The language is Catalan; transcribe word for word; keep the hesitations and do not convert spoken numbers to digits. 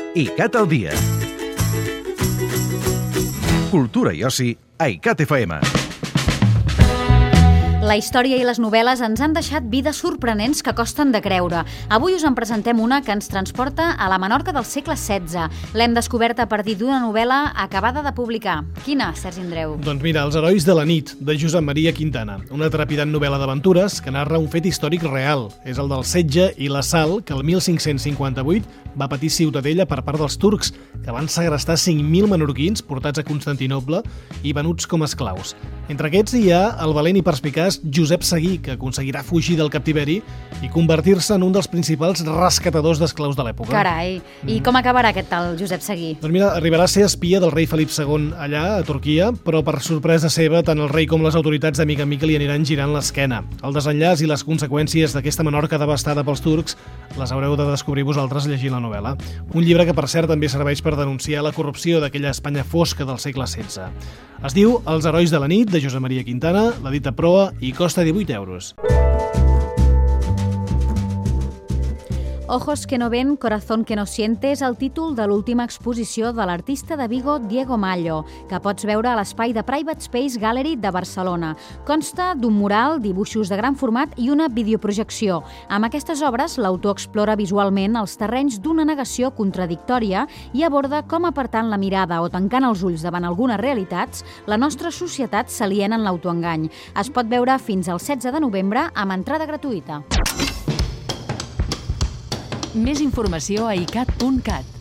ICAT al dia. Cultura i oci a ICAT F M. La història i les novel·les ens han deixat vides sorprenents que costen de creure. Avui us en presentem una que ens transporta a la Menorca del segle setze. L'hem descoberta a partir d'una novel·la acabada de publicar. Quina, Sergi Andreu? Doncs mira, Els herois de la nit, de Josep Maria Quintana. Una trepidant novel·la d'aventures que narra un fet històric real. És el del setge i l'assalt que el mil cinc-cents cinquanta-vuit va patir Ciutadella per part dels turcs, que van segrestar cinc mil menorquins portats a Constantinoble i venuts com esclaus. Entre aquests hi ha el valent i perspicaç Josep Seguí, que aconseguirà fugir del captiveri i convertir-se en un dels principals rescatadors d'esclaus de l'època. Carai, i com acabarà aquest tal Josep Seguí? Doncs mira, arribarà a ser espia del rei Felip segon allà, a Turquia, però per sorpresa seva, tant el rei com les autoritats de mica en mica li aniran girant l'esquena. El desenllaç i les conseqüències d'aquesta Menorca devastada pels turcs les haureu de descobrir vosaltres llegint la novel·la. Un llibre que, per cert, també serveix per denunciar la corrupció d'aquella Espanya fosca del segle setze. Es diu Els herois de la nit, de Josep Maria Quintana, l'edita Proa i costa divuit euros. Ojos que no ven, corazón que no siente és el títol de l'última exposició de l'artista de Vigo Diego Mallo, que pots veure a l'espai de Private Space Gallery de Barcelona. Consta d'un mural, dibuixos de gran format i una videoprojecció. Amb aquestes obres, l'autor explora visualment els terrenys d'una negació contradictòria i aborda com, apartant la mirada o tancant els ulls davant algunes realitats, la nostra societat s'aliena en l'autoengany. Es pot veure fins al setze de novembre amb entrada gratuïta. Més informació a icat punt cat.